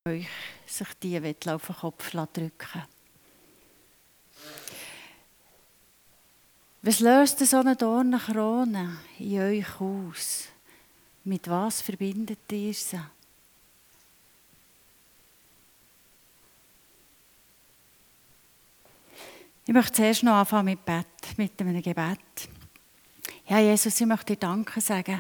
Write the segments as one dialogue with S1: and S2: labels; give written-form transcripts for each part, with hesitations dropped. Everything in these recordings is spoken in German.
S1: euch sich die auf den Kopf drücken. Was löst so eine Dornenkrone in euch aus? Mit was verbindet ihr sie? Ich möchte zuerst noch anfangen mit einem Gebet. Ja, Jesus, ich möchte dir Danke sagen.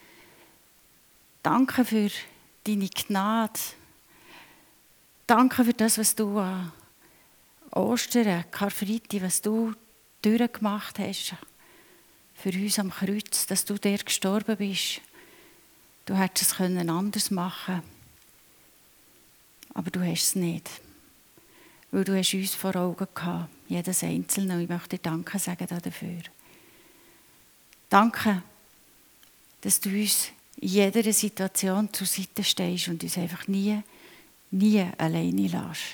S1: Danke für deine Gnade. Danke für das, was du an Ostern, Karfreitag, was du durchgemacht hast. Für uns am Kreuz, dass du der gestorben bist. Du hättest es anders machen können. Aber du hast es nicht. Weil du hast uns vor Augen gehabt, jedes Einzelne. Und ich möchte dir Danke sagen dafür. Danke, dass du uns in jeder Situation zur Seite stehst und uns einfach nie alleine lässt.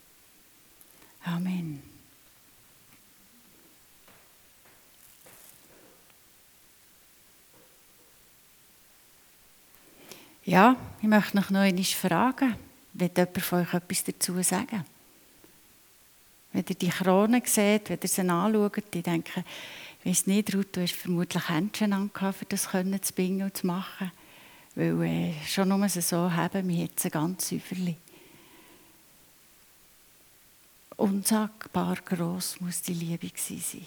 S1: Amen. Ja, ich möchte noch einmal fragen, wird jemand von euch etwas dazu sagen? Wenn ihr die Krone seht, wenn ihr sie anschaut, ich denke, ich weiss nicht, Ruth, du hast vermutlich Händchen angehabt, für das zu bingen und zu machen. Weil schon nur so haben wir jetzt ein ganz Säuferli. Unsagbar gross muss die Liebe gewesen sein.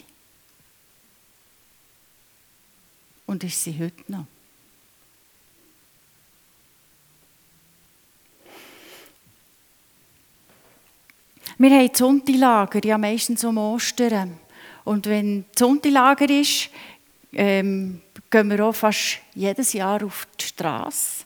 S1: Und ist sie heute noch. Wir haben das Sonntaglager, ja meistens um Ostern. Und wenn das Sonntaglager ist, gehen wir auch fast jedes Jahr auf die Straße.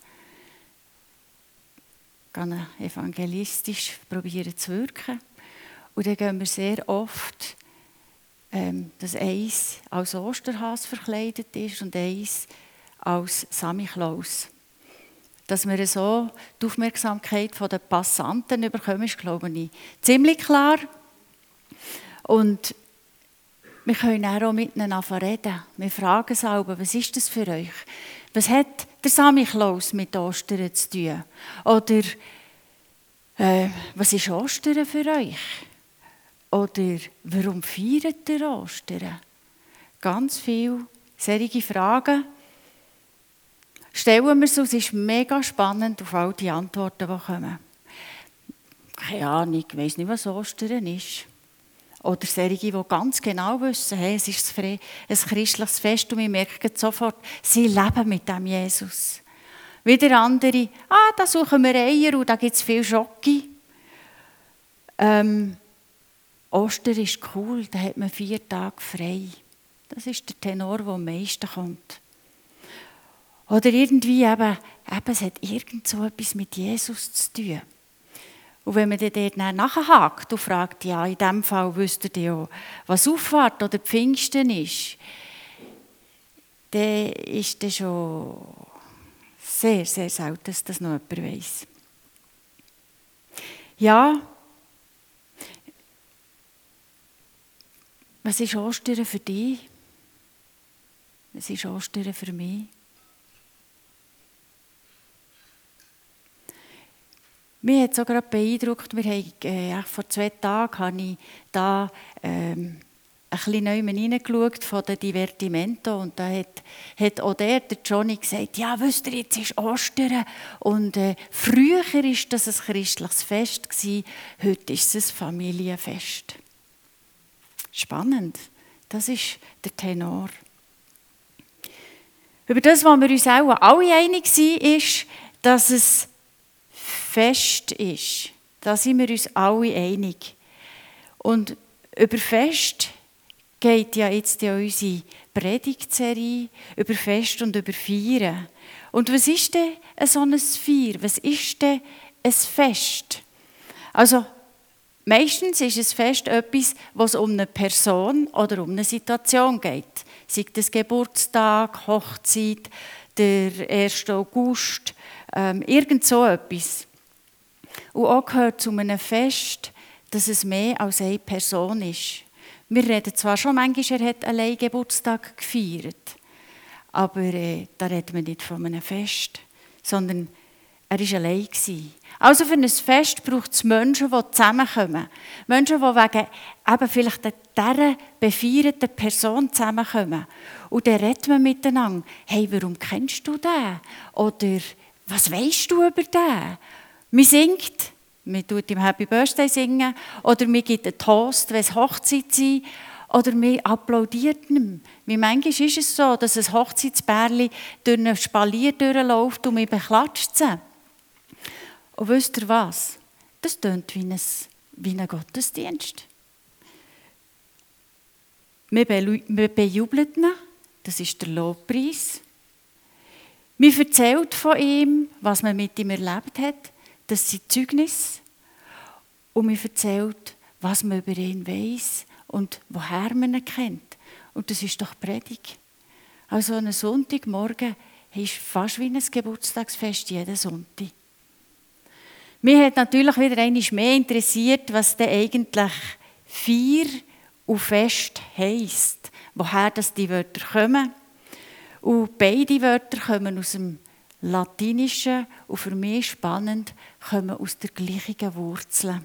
S1: Gehen evangelistisch probieren zu wirken. Und dann gehen wir sehr oft, dass eins als Osterhas verkleidet ist und eins als Samichlaus. Dass wir so die Aufmerksamkeit der Passanten bekommen, ist, glaube ich, ziemlich klar. Und wir können auch miteinander reden. Wir fragen es auch, was ist das für euch? Was hat der Samichlaus mit Ostern zu tun? Oder was ist Ostern für euch? Oder warum feiert ihr Ostern? Ganz viele solche Fragen stellen wir es. Es ist mega spannend auf all die Antworten, die kommen. Keine Ahnung, ich weiss nicht, was Ostern ist. Oder solche, die ganz genau wissen, hey, es ist ein christliches Fest und wir merken sofort, sie leben mit dem Jesus. Wieder andere, da suchen wir Eier und da gibt es viel Schocke. Ostern ist cool, da hat man 4 Tage frei. Das ist der Tenor, der am meisten kommt. Oder irgendwie eben, es hat irgend so etwas mit Jesus zu tun. Und wenn man dann dort nachhakt und fragt, ja, in diesem Fall wüsstet ihr ja, was Auffahrt oder Pfingsten ist, dann ist das schon sehr, sehr selten, dass das noch jemand weiss. Ja, was ist Ostern für dich? Was ist Ostern für mich? Mich hat es auch gerade beeindruckt, wir haben, vor 2 Tagen habe ich da ein bisschen neu hineingeschaut von den Divertimento und da hat auch der Johnny gesagt, ja, wisst ihr, jetzt ist Ostern und früher war das ein christliches Fest gewesen, heute ist es ein Familienfest. Spannend, das ist der Tenor. Über das, was wir uns auch alle einig sind, ist, dass es Fest ist. Da sind wir uns alle einig. Und über Fest geht ja jetzt ja unsere Predigtserie, über Fest und über Feiern. Und was ist denn so ein Feier? Was ist denn ein Fest? Also, meistens ist ein Fest etwas, was um eine Person oder um eine Situation geht. Sei das Geburtstag, Hochzeit, der 1. August, irgend so etwas. Und auch gehört zu einem Fest, dass es mehr als eine Person ist. Wir reden zwar schon manchmal, er hat allein Geburtstag gefeiert, aber da reden wir nicht von einem Fest, sondern Er war allein. Also für ein Fest braucht es Menschen, die zusammenkommen. Menschen, die wegen eben vielleicht dieser befeierten Person zusammenkommen. Und dann redet man miteinander. Hey, warum kennst du den? Oder was weisst du über den? Man singt, man tut ihm Happy Birthday singen. Oder man gibt einen Toast, wenn es Hochzeit ist. Oder man applaudiert ihm. Wie manchmal ist es so, dass ein Hochzeitsbärli durch ein Spalier durchläuft und man beklatscht sie. Und wisst ihr was? Das tönt wie ein Gottesdienst. Wir bejubeln ihn, das ist der Lobpreis. Man erzählt von ihm, was man mit ihm erlebt hat, das sind Zeugnisse. Und man erzählt, was man über ihn weiss und woher man ihn kennt. Und das ist doch Predigt. Also ein Sonntagmorgen ist fast wie ein Geburtstagsfest jeden Sonntag. Mich hat natürlich wieder einmal mehr interessiert, was denn eigentlich Feier und Fest heisst. Woher die Wörter kommen. Und beide Wörter kommen aus dem Latinischen und für mich spannend, kommen aus der gleichen Wurzel.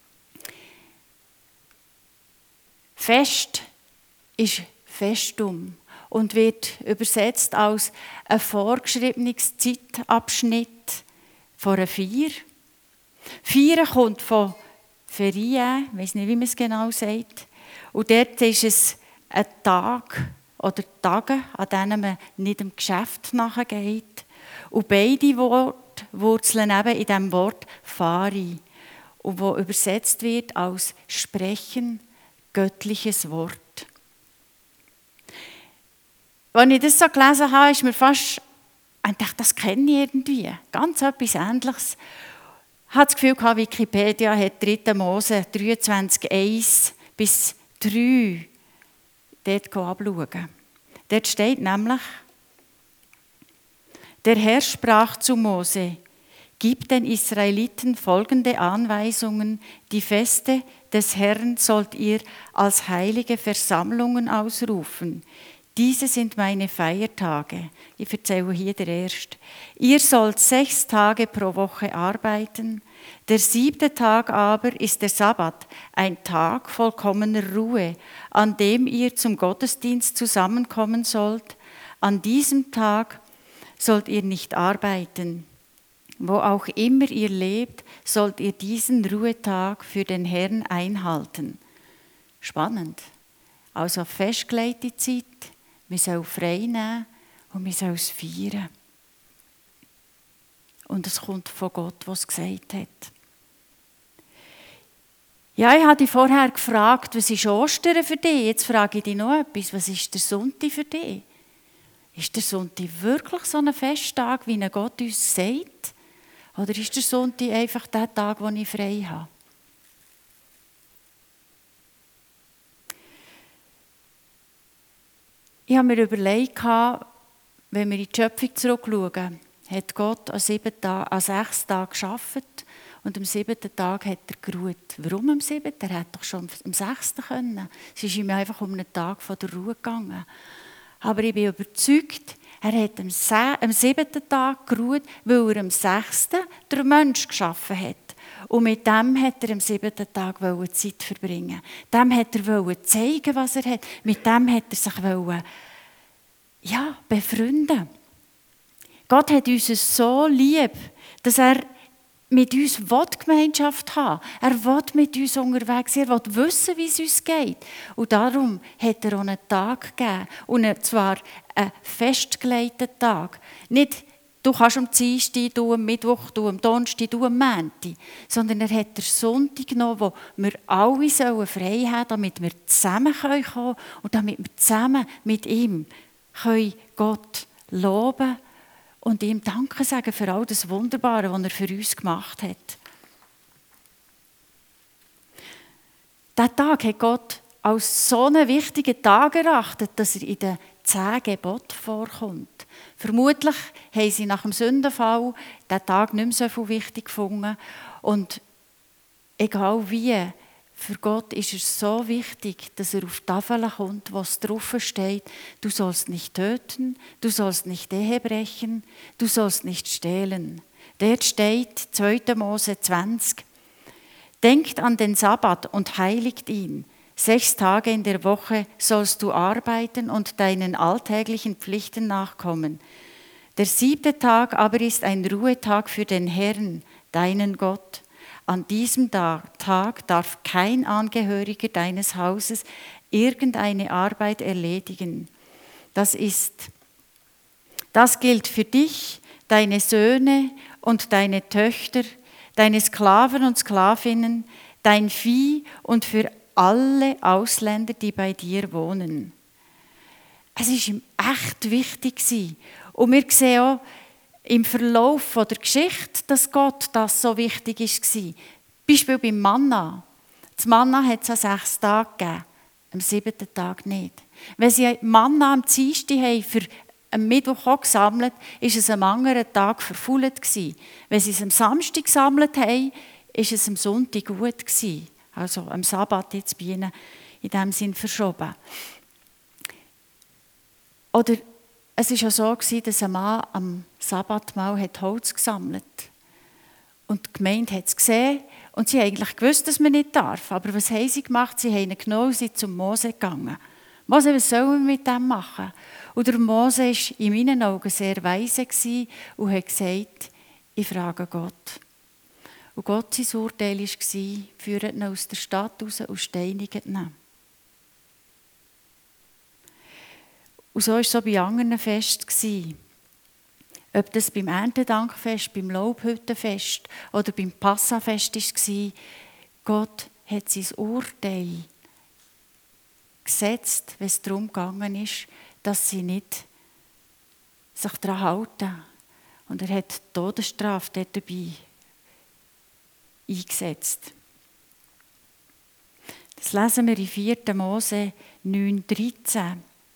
S1: Fest ist Festum und wird übersetzt als ein vorgeschriebenes Zeitabschnitt von einer Feier. Feiern kommt von Ferien, ich weiss nicht, wie man es genau sagt. Und dort ist es ein Tag oder Tage, an denen man nicht dem Geschäft nachgeht. Und beide Worte wurzeln eben in dem Wort Fari, und wo übersetzt wird als Sprechen, göttliches Wort. Als ich das so gelesen habe, ist mir fast, ich dachte, das kenne ich irgendwie. Ganz etwas Ähnliches. Ich hatte das Gefühl, Wikipedia hat 3. Mose 23, 1 bis 3 dort abschauen. Dort steht nämlich, der Herr sprach zu Mose, gib den Israeliten folgende Anweisungen, die Feste des Herrn sollt ihr als heilige Versammlungen ausrufen. Diese sind meine Feiertage. Ich erzähle hier der erste. Ihr sollt 6 Tage pro Woche arbeiten. Der 7. Tag aber ist der Sabbat, ein Tag vollkommener Ruhe, an dem ihr zum Gottesdienst zusammenkommen sollt. An diesem Tag sollt ihr nicht arbeiten. Wo auch immer ihr lebt, sollt ihr diesen Ruhetag für den Herrn einhalten. Spannend. Also festgelegte Zeit. Wir sollen frei nehmen und wir sollen es feiern. Und es kommt von Gott, der es gesagt hat. Ja, ich habe dich vorher gefragt, was ist Ostern für dich? Jetzt frage ich dich noch etwas. Was ist der Sonntag für dich? Ist der Sonntag wirklich so ein Festtag, wie Gott uns sagt? Oder ist der Sonntag einfach der Tag, wo ich frei habe? Ich habe mir überlegt, wenn wir in die Schöpfung zurückschauen, hat Gott an 6 Tagen gearbeitet und am 7. Tag hat er geruht. Warum am 7.? Er hätte doch schon am 6. können. Es ist ihm einfach um einen Tag von der Ruhe gegangen. Aber ich bin überzeugt, er hat am 7. Tag geruht, weil er am 6. den Mensch geschaffen hat. Und mit dem hat er am 7. Tag Zeit verbringen. Dem hat er zeigen, was er hat. Mit dem hat er sich befreunden. Gott hat uns so lieb, dass er mit uns Gemeinschaft haben will. Er will mit uns unterwegs sein. Er will wissen, wie es uns geht. Und darum hat er auch einen Tag gegeben. Und zwar einen festgelegten Tag. Nicht, du kannst am Dienstag, du am Mittwoch, du am Donnerstag, du am Montag. Sondern er hat den Sonntag genommen, wo wir alle frei haben, damit wir zusammen kommen können und damit wir zusammen mit ihm Gott loben können und ihm Danke sagen für all das Wunderbare, was er für uns gemacht hat. Diesen Tag hat Gott als so einen wichtigen Tag erachtet, dass er in den 10 Geboten vorkommt. Vermutlich haben sie nach dem Sündenfall diesen Tag nicht mehr so viel wichtig gefunden. Und egal wie, für Gott ist es so wichtig, dass er auf die Tafel kommt, wo es drauf steht, du sollst nicht töten, du sollst nicht Ehe brechen, du sollst nicht stehlen. Dort steht 2. Mose 20. Denkt an den Sabbat und heiligt ihn. 6 Tage in der Woche sollst du arbeiten und deinen alltäglichen Pflichten nachkommen. Der 7. Tag aber ist ein Ruhetag für den Herrn, deinen Gott. An diesem Tag darf kein Angehöriger deines Hauses irgendeine Arbeit erledigen. Das gilt für dich, deine Söhne und deine Töchter, deine Sklaven und Sklavinnen, dein Vieh und für alle Ausländer, die bei dir wohnen. Es war ihm echt wichtig. Und wir sehen auch im Verlauf der Geschichte, dass Gott das so wichtig war. Beispiel beim Manna. Das Manna hat es an 6 Tagen gegeben, am 7. Tag nicht. Wenn sie Manna am Dienstag haben für am Mittwoch auch gesammelt, war es am anderen Tag verfault. Wenn sie es am Samstag gesammelt haben, war es am Sonntag gut. Also am Sabbat jetzt bei ihnen in diesem Sinn verschoben. Oder es war auch so, dass ein Mann am Sabbat mal Holz gesammelt hat. Und die Gemeinde hat es gesehen und sie haben eigentlich gewusst, dass man nicht darf. Aber was haben sie gemacht? Sie haben ihn genommen und sind zum Mose gegangen. Mose, was sollen wir mit dem machen? Und der Mose war in meinen Augen sehr weise und hat gesagt, ich frage Gott. Und Gott sein Urteil war, führt ihn aus der Stadt raus und steinigt ihn. Und so war es so bei anderen Festen. Ob das beim Erntedankfest, beim Laubhüttenfest oder beim Passafest war, Gott hat sein Urteil gesetzt, wenn es darum gegangen ist, dass sie nicht sich daran halten. Und er hat die Todesstrafe dort dabei eingesetzt. Das lesen wir in 4. Mose 9,13.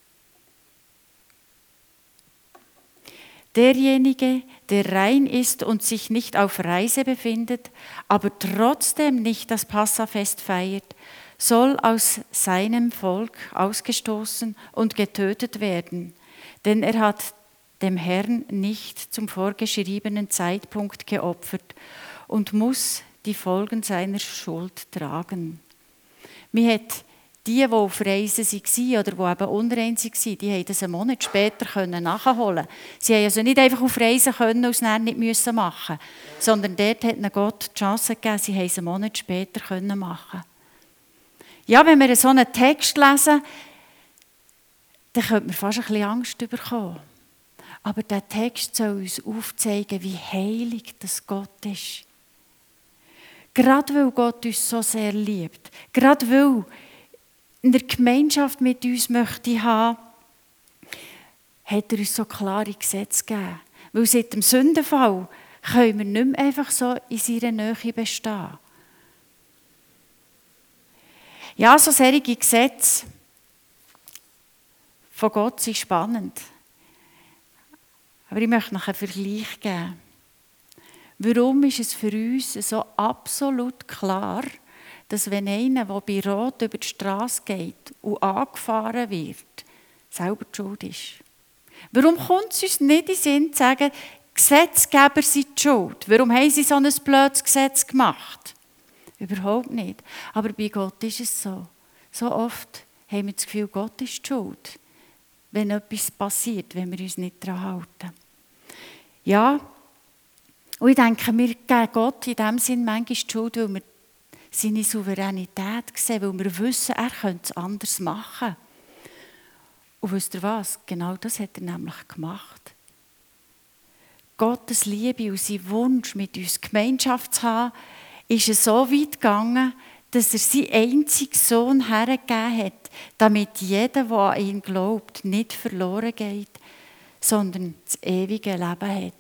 S1: Derjenige, der rein ist und sich nicht auf Reise befindet, aber trotzdem nicht das Passafest feiert, soll aus seinem Volk ausgestoßen und getötet werden, denn er hat dem Herrn nicht zum vorgeschriebenen Zeitpunkt geopfert und muss die Folgen seiner Schuld tragen. Mir hat die auf Reisen waren oder die eben unrein waren, die haben das einen Monat später nachholen. Sie haben also nicht einfach auf Reisen können und es dann nicht machen müssen, sondern dort hat ihnen Gott die Chance gegeben, sie haben es einen Monat später machen. Ja, wenn wir so einen Text lesen, dann könnte man fast ein bisschen Angst bekommen. Aber der Text soll uns aufzeigen, wie heilig das Gott ist. Gerade weil Gott uns so sehr liebt, gerade weil in der Gemeinschaft mit uns möchte haben, hat er uns so klare Gesetze gegeben. Weil seit dem Sündenfall können wir nicht mehr einfach so in seiner Nähe bestehen. Ja, so solche Gesetze von Gott sind spannend. Aber ich möchte noch einen Vergleich geben. Warum ist es für uns so absolut klar, dass wenn einer, der bei Rot über die Straße geht und angefahren wird, selber die Schuld ist? Warum kommt es uns nicht in den Sinn zu sagen, Gesetzgeber sind die Schuld? Warum haben sie so ein blödes Gesetz gemacht? Überhaupt nicht. Aber bei Gott ist es so. So oft haben wir das Gefühl, Gott ist die Schuld, wenn etwas passiert, wenn wir uns nicht daran halten. Ja, und ich denke, wir geben Gott in dem Sinn manchmal die Schuld, weil wir seine Souveränität sehen, weil wir wissen, er könnte es anders machen. Und wisst ihr was? Genau das hat er nämlich gemacht. Gottes Liebe und sein Wunsch, mit uns Gemeinschaft zu haben, ist es so weit gegangen, dass er seinen einzigen Sohn hergegeben hat, damit jeder, der an ihn glaubt, nicht verloren geht, sondern das ewige Leben hat.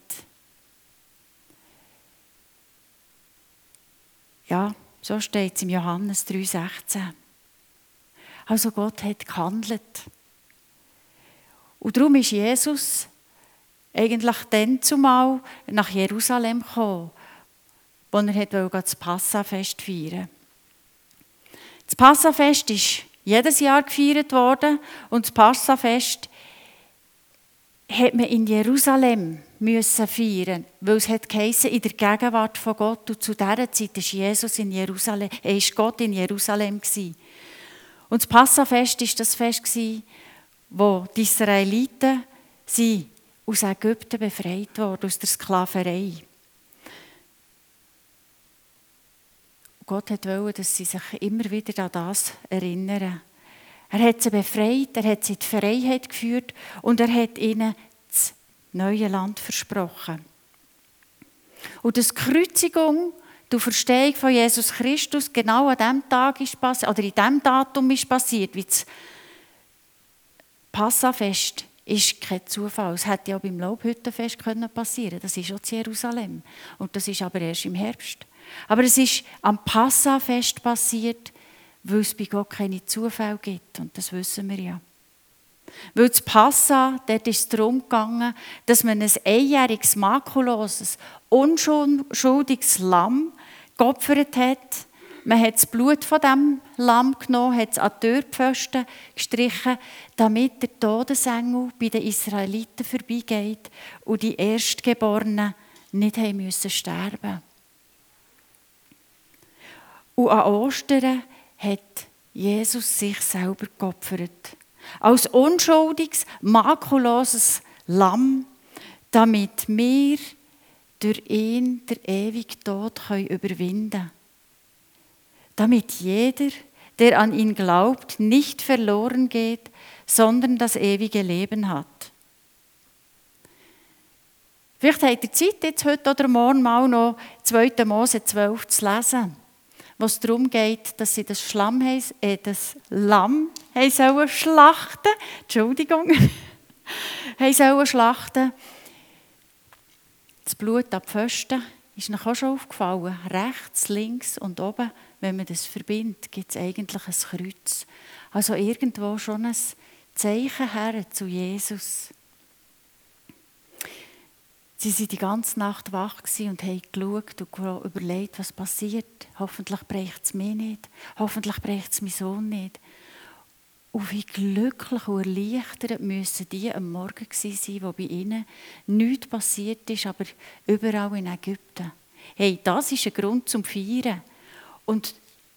S1: Ja, so steht es im Johannes 3,16. Also Gott hat gehandelt. Und darum ist Jesus eigentlich dann zumal nach Jerusalem gekommen, wo er das Passafest feiern wollte. Das Passafest ist jedes Jahr gefeiert worden und das Passafest hat man in Jerusalem müssen feiern, weil es hat geheissen, in der Gegenwart von Gott. Und zu dieser Zeit ist Jesus in Jerusalem, ist Gott in Jerusalem gewesen. Und das Passafest war das Fest, wo die Israeliten aus Ägypten befreit wurden, aus der Sklaverei. Gott wollte, dass sie sich immer wieder an das erinnern. Er hat sie befreit, er hat sie in die Freiheit geführt und er hat ihnen das neue Land versprochen. Und das Kreuzigung, die Verstehung von Jesus Christus genau an diesem Tag ist passiert, oder in diesem Datum ist passiert, wie das Passafest, ist kein Zufall. Es hätte ja beim Laubhüttenfest passieren können. Das ist auch in Jerusalem. Und das ist aber erst im Herbst. Aber es ist am Passafest passiert, weil es bei Gott keine Zufälle gibt. Und das wissen wir ja. Weil das Passa, dort ist es darum gegangen, dass man ein einjähriges, makelloses, unschuldiges Lamm geopfert hat. Man hat das Blut von diesem Lamm genommen, hat es an die Türpfosten gestrichen, damit der Todesengel bei den Israeliten vorbeigeht und die Erstgeborenen nicht haben müssen sterben. Und an Ostern hat Jesus sich selber geopfert. Als unschuldiges, makelloses Lamm, damit wir durch ihn den ewigen Tod überwinden können. Damit jeder, der an ihn glaubt, nicht verloren geht, sondern das ewige Leben hat. Vielleicht habt ihr Zeit, jetzt heute oder morgen mal noch 2. Mose 12 zu lesen, wo es darum geht, dass sie das Lamm sollen schlachten. Entschuldigung. sollen schlachten. Das Blut ab Pfosten ist noch auch schon aufgefallen. Rechts, links und oben, wenn man das verbindet, gibt es eigentlich ein Kreuz. Also irgendwo schon ein Zeichen her zu Jesus. Sie waren die ganze Nacht wach und haben geschaut und überlegt, was passiert. Hoffentlich bricht es mich nicht. Hoffentlich bricht es mein Sohn nicht. Und wie glücklich und erleichtert müssen die am Morgen gewesen sein, wo bei ihnen nichts passiert ist, aber überall in Ägypten. Hey, das ist ein Grund zum Feiern. Und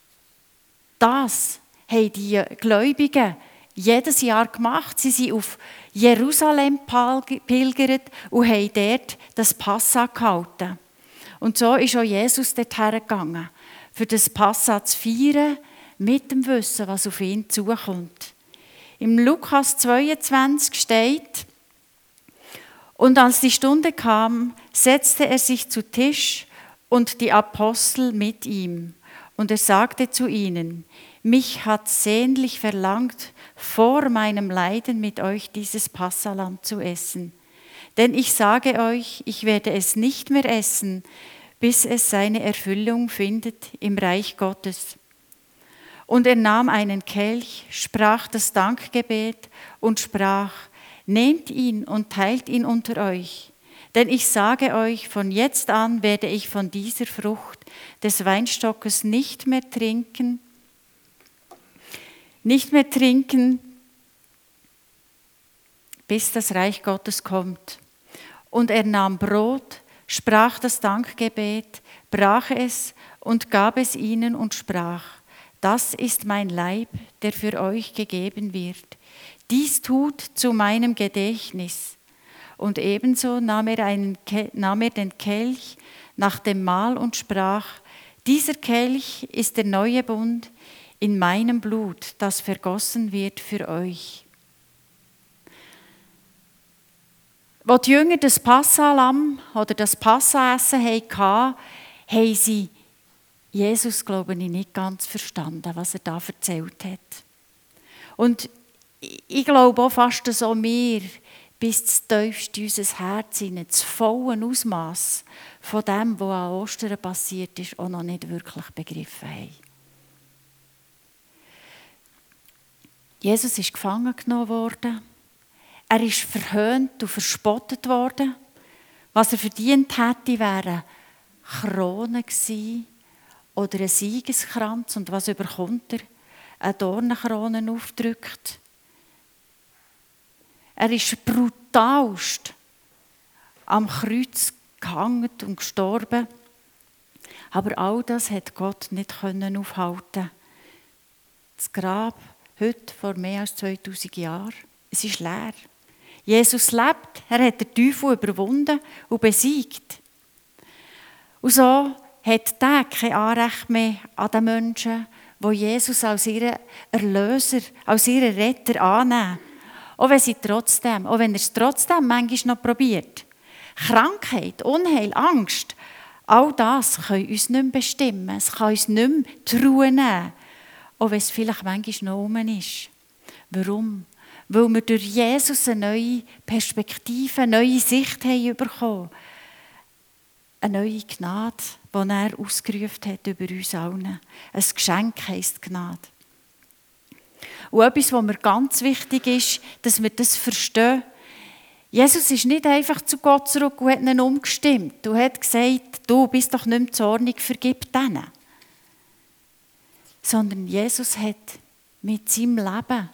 S1: das haben die Gläubigen jedes Jahr gemacht. Sie sind auf Jerusalem pilgert und haben dort das Passa gehalten. Und so ist auch Jesus dorthin gegangen, für das Passa zu feiern, mit dem Wissen, was auf ihn zukommt. Im Lukas 22 steht: Und als die Stunde kam, setzte er sich zu Tisch und die Apostel mit ihm. Und er sagte zu ihnen: Mich hat sehnlich verlangt, vor meinem Leiden mit euch dieses Passalamm zu essen. Denn ich sage euch, ich werde es nicht mehr essen, bis es seine Erfüllung findet im Reich Gottes. Und er nahm einen Kelch, sprach das Dankgebet und sprach: Nehmt ihn und teilt ihn unter euch. Denn ich sage euch, von jetzt an werde ich von dieser Frucht des Weinstockes nicht mehr trinken, bis das Reich Gottes kommt. Und er nahm Brot, sprach das Dankgebet, brach es und gab es ihnen und sprach: Das ist mein Leib, der für euch gegeben wird. Dies tut zu meinem Gedächtnis. Und ebenso nahm er den Kelch nach dem Mahl und sprach: Dieser Kelch ist der neue Bund in meinem Blut, das vergossen wird für euch. Als die Jünger das Passalamm oder das Passaessen hatten, haben sie Jesus, glaube ich, nicht ganz verstanden, was er da erzählt hat. Und ich glaube auch fast, dass auch wir bis zu tiefst in unser Herz hinein, das volle Ausmaß von dem, was an Ostern passiert ist, auch noch nicht wirklich begriffen haben. Jesus ist gefangen genommen worden. Er ist verhöhnt und verspottet worden. Was er verdient hätte, wären Kronen gewesen oder ein Siegeskranz. Und was bekommt er? Eine Dornenkrone aufgedrückt. Er ist brutalst am Kreuz gehangen und gestorben. Aber all das hat Gott nicht aufhalten. Das Grab, heute vor mehr als 2000 Jahren, es ist leer. Jesus lebt, er hat den Teufel überwunden und besiegt. Und so hat der kein Anrecht mehr an den Menschen, die Jesus als ihren Erlöser, als ihren Retter annehmen. Auch wenn er es trotzdem manchmal noch probiert. Krankheit, Unheil, Angst, all das kann uns nicht mehr bestimmen. Es kann uns nicht mehr die Ruhe nehmen. Auch wenn es vielleicht manchmal noch rum ist. Warum? Weil wir durch Jesus eine neue Perspektive, eine neue Sicht haben bekommen. Eine neue Gnade, die er ausgerufen hat über uns allen. Ein Geschenk heisst Gnade. Und etwas, was mir ganz wichtig ist, dass wir das verstehen. Jesus ist nicht einfach zu Gott zurück und hat ihn umgestimmt und hat gesagt, du bist doch nicht mehr zornig, vergib denen. Sondern Jesus hat mit seinem Leben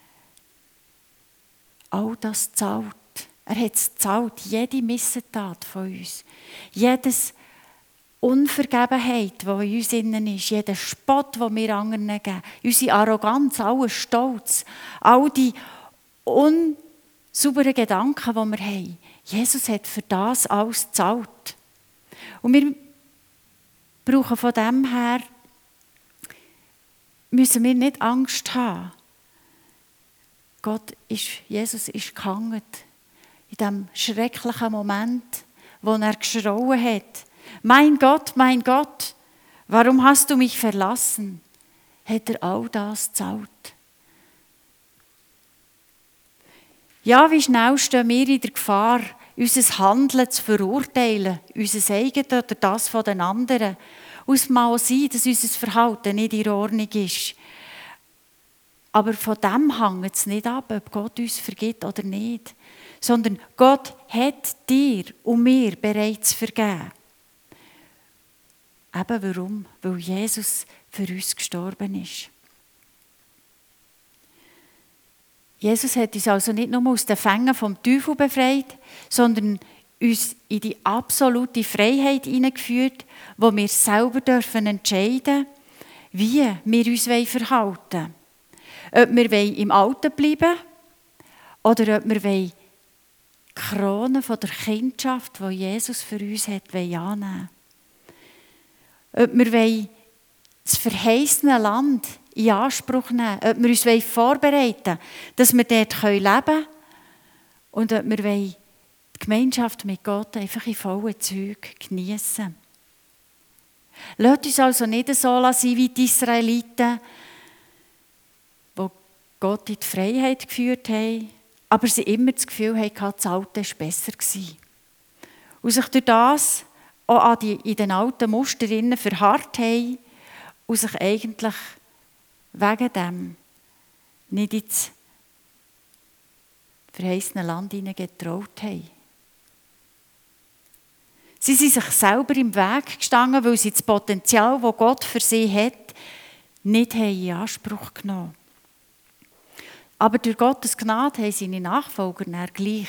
S1: all das gezahlt. Er hat es gezahlt, jede Missetat von uns. Jedes Unvergebenheit, die in uns innen ist, jeder Spott, den wir anderen geben, unsere Arroganz, aller Stolz, all die unsauberen Gedanken, die wir haben. Jesus hat für das alles gezahlt. Und wir brauchen von dem her, müssen wir nicht Angst haben. Jesus ist gehangen. In diesem schrecklichen Moment, wo er geschrauen hat. Mein Gott, warum hast du mich verlassen? Hat er all das gezahlt. Ja, wie schnell stehen wir in der Gefahr, unser Handeln zu verurteilen, unser eigenes oder das von den anderen. Und es mag sein, dass unser Verhalten nicht in Ordnung ist. Aber von dem hängt es nicht ab, ob Gott uns vergibt oder nicht. Sondern Gott hat dir und mir bereits vergeben. Eben warum? Weil Jesus für uns gestorben ist. Jesus hat uns also nicht nur aus den Fängen vom Teufel befreit, sondern uns in die absolute Freiheit hineingeführt, wo wir selber entscheiden dürfen, wie wir uns verhalten wollen. Ob wir im Alten bleiben oder ob wir die Krone von der Kindschaft, die Jesus für uns hat, annehmen. Ob wir das verheißene Land in Anspruch nehmen, ob wir uns vorbereiten wollen, dass wir dort leben können und ob wir die Gemeinschaft mit Gott einfach in vollen Zügen geniessen. Lasst uns also nicht so sein wie die Israeliten, die Gott in die Freiheit geführt haben, aber sie immer das Gefühl hatten, das Alte war besser. Und sich durch das auch in den alten Mustern verharrt haben und sich eigentlich wegen dem nicht ins verheißene Land getraut haben. Sie sind sich selber im Weg gestanden, weil sie das Potenzial, das Gott für sie hat, nicht in Anspruch genommen haben. Aber durch Gottes Gnade haben seine Nachfolger dann gleich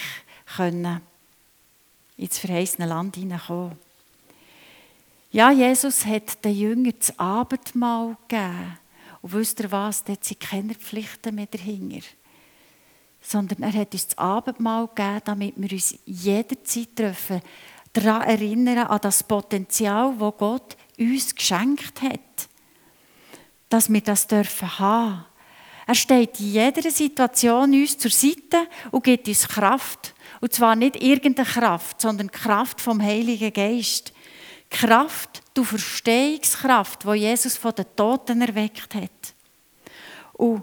S1: ins verheißene Land hineinkommen. Ja, Jesus hat den Jüngern das Abendmahl gegeben. Und wisst ihr was, dort sind keine Pflichten mehr dahinter. Sondern er hat uns das Abendmahl gegeben, damit wir uns jederzeit daran erinnern, an das Potenzial, das Gott uns geschenkt hat. Dass wir das dürfen haben. Er steht in jeder Situation uns zur Seite und gibt uns Kraft. Und zwar nicht irgendeine Kraft, sondern die Kraft vom Heiligen Geist. Kraft, die Verstehungskraft, die Jesus von den Toten erweckt hat. Und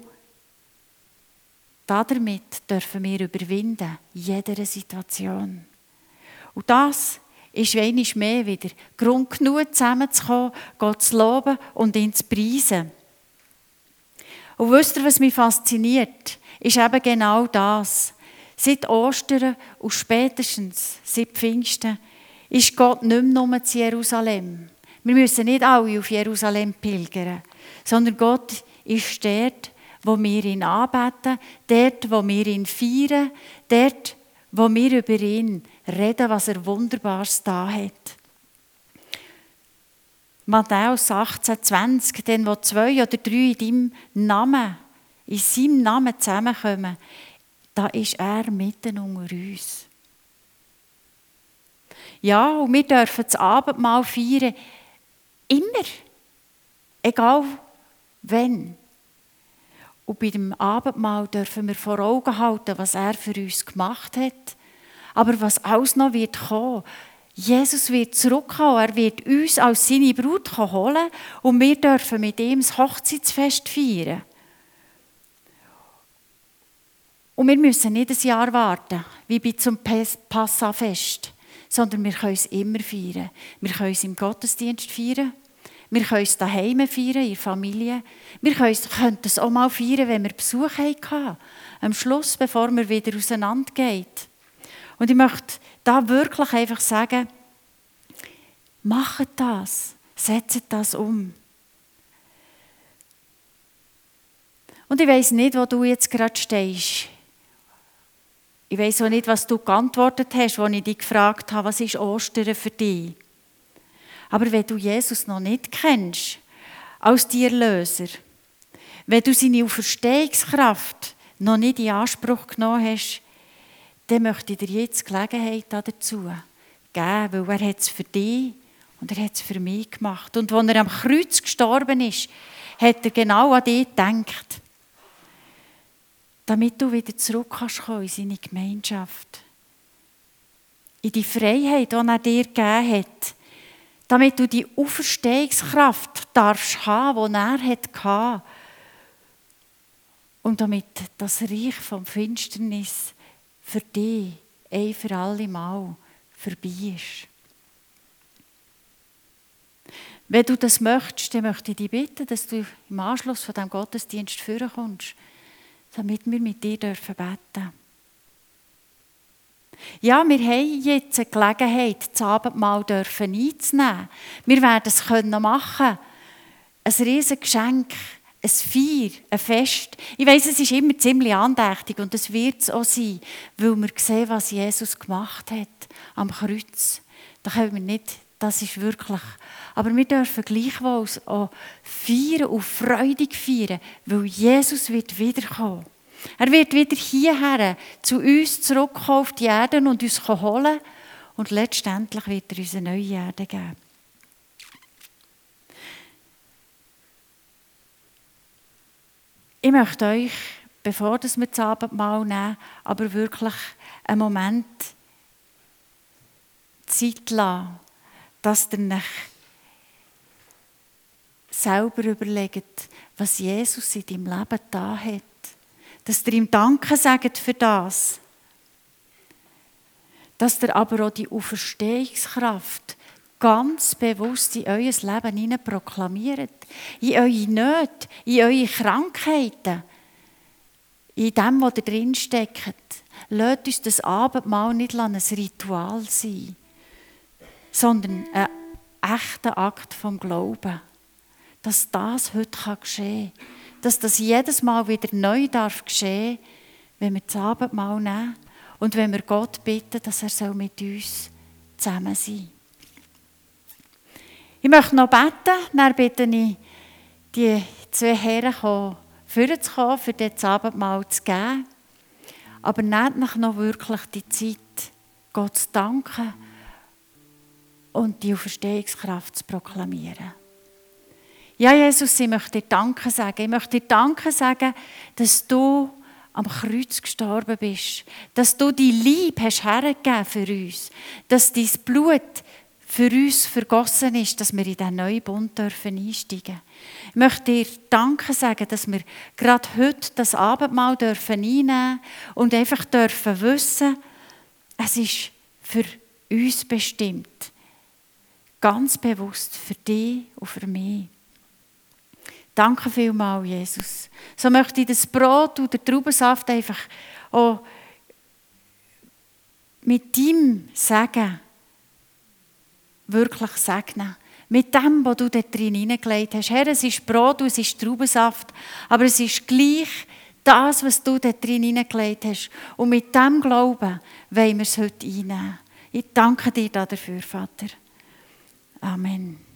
S1: damit dürfen wir überwinden, in jeder Situation. Und das ist einmal mehr wieder Grund genug, zusammenzukommen, Gott zu loben und ihn zu preisen. Und wisst ihr, was mich fasziniert? Ist eben genau das. Seit Ostern und spätestens seit Pfingsten ist Gott nicht mehr nur zu Jerusalem. Wir müssen nicht alle auf Jerusalem pilgern, sondern Gott ist dort, wo wir ihn anbeten, dort, wo wir ihn feiern, dort, wo wir über ihn reden, was er Wunderbares da hat. Matthäus 18,20, denn wo 2 oder 3 in deinem Namen, in seinem Namen zusammenkommen, da ist er mitten unter uns. Ja, und wir dürfen das Abendmahl feiern, immer, egal wann. Und bei dem Abendmahl dürfen wir vor Augen halten, was er für uns gemacht hat, aber was alles noch wird kommen. Jesus wird zurückkommen, er wird uns als seine Braut holen und wir dürfen mit ihm das Hochzeitsfest feiern. Und wir müssen nicht ein Jahr warten, wie bei zum Passafest, sondern wir können es immer feiern. Wir können es im Gottesdienst feiern, wir können es daheim feiern, in der Familie. Wir können es auch mal feiern, wenn wir Besuch hatten, am Schluss, bevor wir wieder auseinandergehen. Und ich möchte da wirklich einfach sagen, macht das, setzt das um. Und ich weiss nicht, wo du jetzt gerade stehst. Ich weiss auch nicht, was du geantwortet hast, als ich dich gefragt habe, was ist Ostern für dich? Aber wenn du Jesus noch nicht kennst, als die Erlöser, wenn du seine Auferstehungskraft noch nicht in Anspruch genommen hast, dann möchte ich dir jetzt Gelegenheit dazu geben, weil er hat es für dich und er hat es für mich gemacht. Und als er am Kreuz gestorben ist, hat er genau an dich gedacht, damit du wieder zurück kannst in seine Gemeinschaft. In die Freiheit, die er dir gegeben hat. Damit du die Auferstehungskraft darfst haben, die er hatte. Und damit das Reich vom Finsternis für dich ein für alle Mal vorbei ist. Wenn du das möchtest, dann möchte ich dich bitten, dass du im Anschluss von diesem Gottesdienst vorkommst, damit wir mit dir beten dürfen. Ja, wir haben jetzt eine Gelegenheit, das Abendmahl einzunehmen. Wir werden es machen können. Ein riesiges Geschenk, ein Feier, ein Fest. Ich weiss, es ist immer ziemlich andächtig und es wird es auch sein, weil wir sehen, was Jesus gemacht hat am Kreuz. Da können wir nicht, das ist wirklich. Aber wir dürfen gleichwohl auch feiern und freudig feiern, weil Jesus wird wiederkommen. Er wird wieder hierher zu uns zurückkommen auf die Erde und uns holen. Und letztendlich wird er uns eine neue Erde geben. Ich möchte euch, bevor wir das Abendmahl nehmen, aber wirklich einen Moment Zeit lassen, dass ihr euch selber überlegt, was Jesus in deinem Leben da hat. Dass ihr ihm Danke sagt für das. Dass ihr aber auch die Auferstehungskraft ganz bewusst in euer Leben hinein proklamiert. In eure Nöte, in eure Krankheiten. In dem, was ihr drin steckt. Lasst uns das Abendmahl nicht ein Ritual sein, sondern ein echter Akt vom Glauben. Dass das heute geschehen kann. Dass das jedes Mal wieder neu darf geschehen, wenn wir das Abendmahl nehmen und wenn wir Gott bitten, dass er mit uns zusammen sein soll. Ich möchte noch beten, dann bitte ich die 2 Herren vorzukommen, für das Abendmahl zu geben. Aber nehmt euch noch wirklich die Zeit, Gott zu danken und die Auferstehungskraft zu proklamieren. Ja, Jesus, ich möchte dir Danke sagen. Ich möchte dir Danke sagen, dass du am Kreuz gestorben bist. Dass du die Liebe hast hergegeben für uns. Dass dein Blut für uns vergossen ist, dass wir in diesen neuen Bund einsteigen dürfen. Ich möchte dir Danke sagen, dass wir gerade heute das Abendmahl einnehmen dürfen und einfach dürfen wissen, es ist für uns bestimmt. Ganz bewusst für dich und für mich. Danke vielmals, Jesus. So möchte ich das Brot und den Traubensaft einfach auch mit deinem Segen wirklich segnen. Mit dem, was du dort drin hineingelegt hast. Herr, es ist Brot und es ist Traubensaft, aber es ist gleich das, was du dort drin hineingelegt hast. Und mit dem Glauben wollen wir es heute einnehmen. Ich danke dir dafür, Vater. Amen.